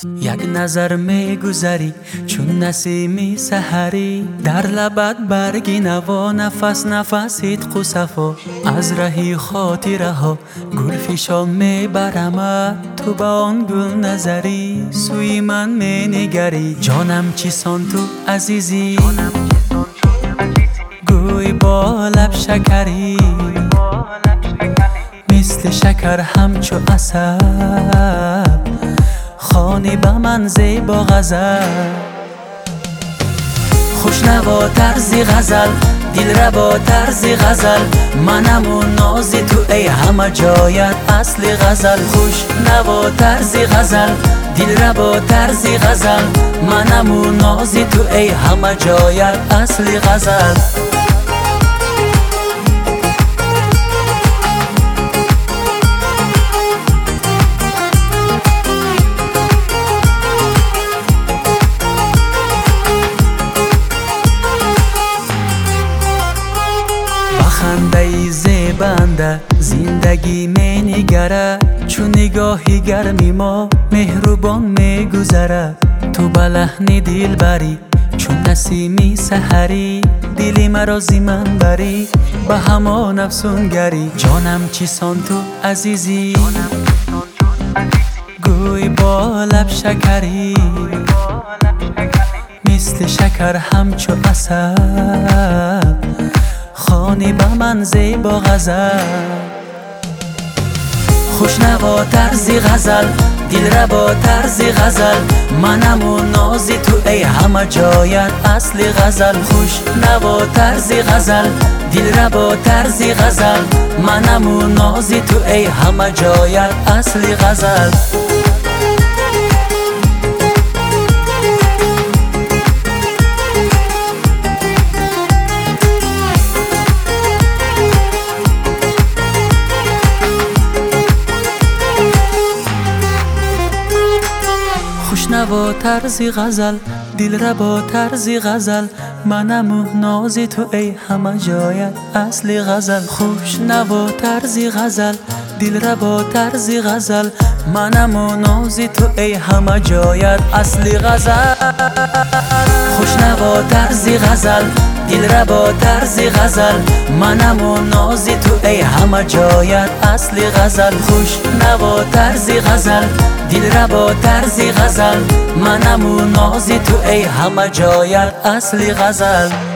یک نظر میگذری چون نسیمی سحری، در لبت برگی نوا، نفس نفسیت قصفا، از رهی خاطره ها گل فشان میبرمت، تو با آن گل نظری سوی من مینگری، جانم چیسان تو عزیزی گوی با لب شکری، مثل شکر همچو عسل خوانی به من زیبا غزل، خوشنوا طرزی غزل، دل را با طرزی غزل، منم و نازی تو ای همه جایت اصلی غزل، خوشنوا طرزی غزل، دل را با طرزی غزل، منم و نازی تو ای همه جایت اصلی غزل. خنده زیبنده زندگی می نگره، چون نگاهی گرمی ما مهربان می گذره، تو به لحن دل بری چون نسیمی سحری، دلی مرا زی من بری به همان افسونگری، جانم چیسان تو عزیزی گوی با لب شکری، مثل شکر همچو عسل خوانی به من زیبا غزل، خوشنوا طرزی غزل، دل را با طرزی غزل، منم و نازی تو ای همه جایت اصلی غزل، خوشنوا طرزی غزل، دل را با طرزی غزل، منم و نازی تو ای همه جایت اصلی غزل. خوشنوا طرزی غزل، دل را با طرزی غزل، منم و نازی تو ای همه جایت اصلی غزل، خوشنوا طرزی غزل، دل را با طرزی غزل، منم و نازی تو ای همه جایت اصلی غزل، خوشنوا طرزی غزل، دل را با طرزی غزل، منم و نازی تو ای همه جایت اصلی غزل، خوشنوا طرزی غزل، دل را با طرزی غزل، منم و نازی تو ای همه جایت اصلی غزل.